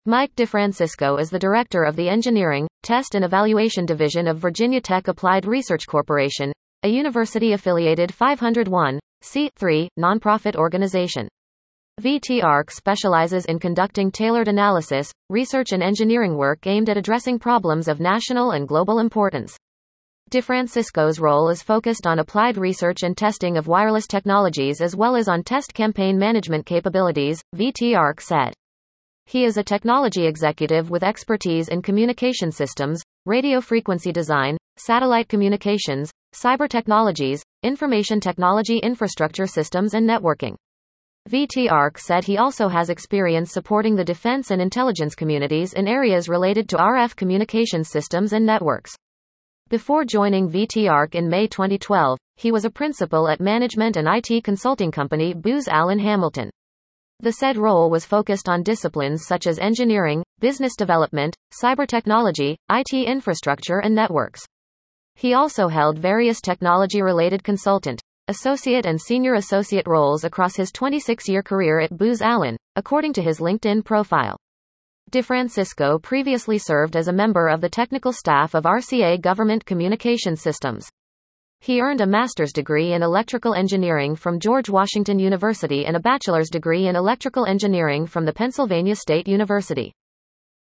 Mike DeFrancisco is the director of the Engineering, Test and Evaluation Division of Virginia Tech Applied Research Corporation, a university-affiliated 501(c)(3) nonprofit organization. VTARC specializes in conducting tailored analysis, research and engineering work aimed at addressing problems of national and global importance. DeFrancisco's role is focused on applied research and testing of wireless technologies as well as on test campaign management capabilities, VTARC said. He is a technology executive with expertise in communication systems, radio frequency design, satellite communications, cyber technologies, information technology infrastructure systems and networking. VTARC said he also has experience supporting the defense and intelligence communities in areas related to RF communication systems and networks. Before joining VTARC in May 2012, he was a principal at management and IT consulting company Booz Allen Hamilton. The said role was focused on disciplines such as engineering, business development, cyber technology, IT infrastructure and networks. He also held various technology-related consultant, associate and senior associate roles across his 26-year career at Booz Allen, according to his LinkedIn profile. DeFrancisco previously served as a member of the technical staff of RCA Government Communication Systems. He earned a master's degree in electrical engineering from George Washington University and a bachelor's degree in electrical engineering from the Pennsylvania State University.